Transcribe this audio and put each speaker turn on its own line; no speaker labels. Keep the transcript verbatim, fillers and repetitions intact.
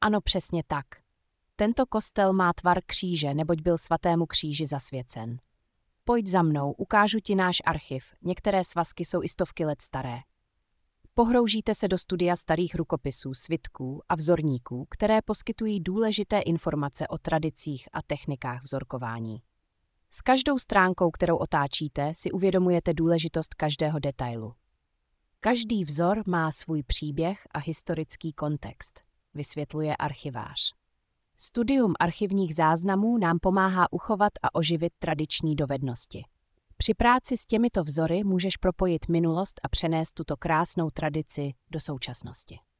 Ano, přesně tak. Tento kostel má tvar kříže, neboť byl svatému kříži zasvěcen. Pojď za mnou, ukážu ti náš archiv. Některé svazky jsou i stovky let staré. Pohroužíte se do studia starých rukopisů, svitků a vzorníků, které poskytují důležité informace o tradicích a technikách vzorkování. S každou stránkou, kterou otáčíte, si uvědomujete důležitost každého detailu. Každý vzor má svůj příběh a historický kontext, vysvětluje archivář. Studium archivních záznamů nám pomáhá uchovat a oživit tradiční dovednosti. Při práci s těmito vzory můžeš propojit minulost a přenést tuto krásnou tradici do současnosti.